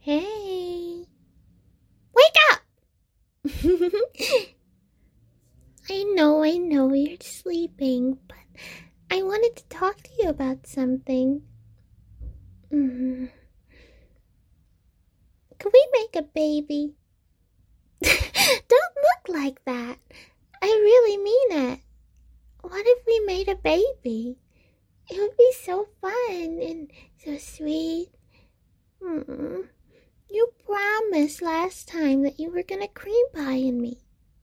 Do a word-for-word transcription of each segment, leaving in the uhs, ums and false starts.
Hey. Wake up! I know, I know you're sleeping, but I wanted to talk to you about something. Mm. Could we make a baby? Don't look like that. I really mean it. What if we made a baby? It would be so fun and so sweet. Mm. You promised last time that you were gonna cream pie me.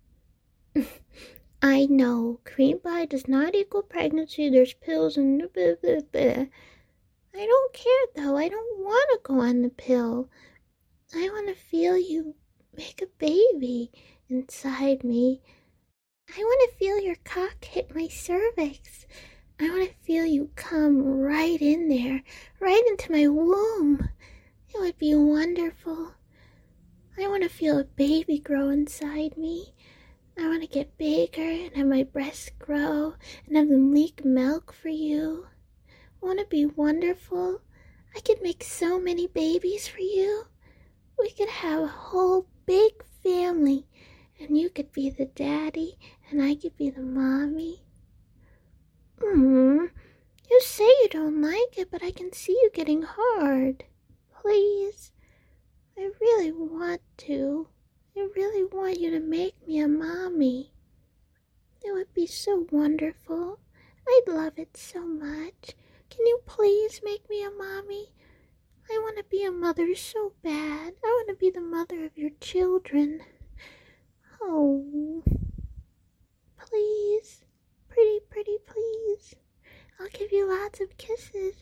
I know, cream pie does not equal pregnancy. There's pills and blah, blah, blah. I don't care though. I don't want to go on the pill. I want to feel you make a baby inside me. I want to feel your cock hit my cervix. I want to feel you come right in there, right into my womb. It would be wonderful. I want to feel a baby grow inside me. I want to get bigger and have my breasts grow and have them leak milk for you. Won't it be wonderful? I could make so many babies for you. We could have a whole big family, and you could be the daddy and I could be the mommy. Hmm. You say you don't like it, but I can see you getting hard. Please. I really want to. I really want you to make me a mommy. It would be so wonderful. I'd love it so much. Can you please make me a mommy? I want to be a mother so bad. I want to be the mother of your children. Oh. Please. Pretty, pretty, please. I'll give you lots of kisses.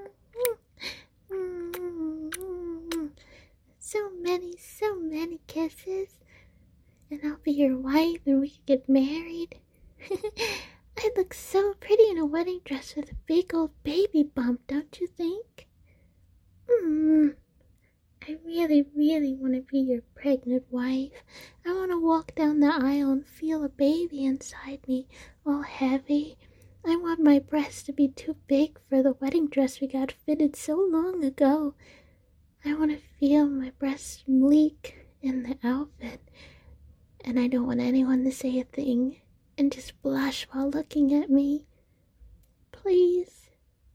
So many, so many kisses. And I'll be your wife and we can get married. I'd look so pretty in a wedding dress with a big old baby bump, don't you think? Hmm. I really, really want to be your pregnant wife. I want to walk down the aisle and feel a baby inside me, all heavy. I want my breasts to be too big for the wedding dress we got fitted so long ago. I want to feel my breasts leak in the outfit. And I don't want anyone to say a thing and just blush while looking at me. Please.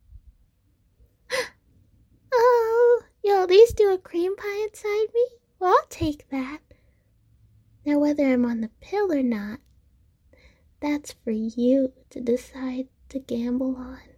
Oh, you'll at least do a cream pie inside me? Well, I'll take that. Now, whether I'm on the pill or not, that's for you to decide to gamble on.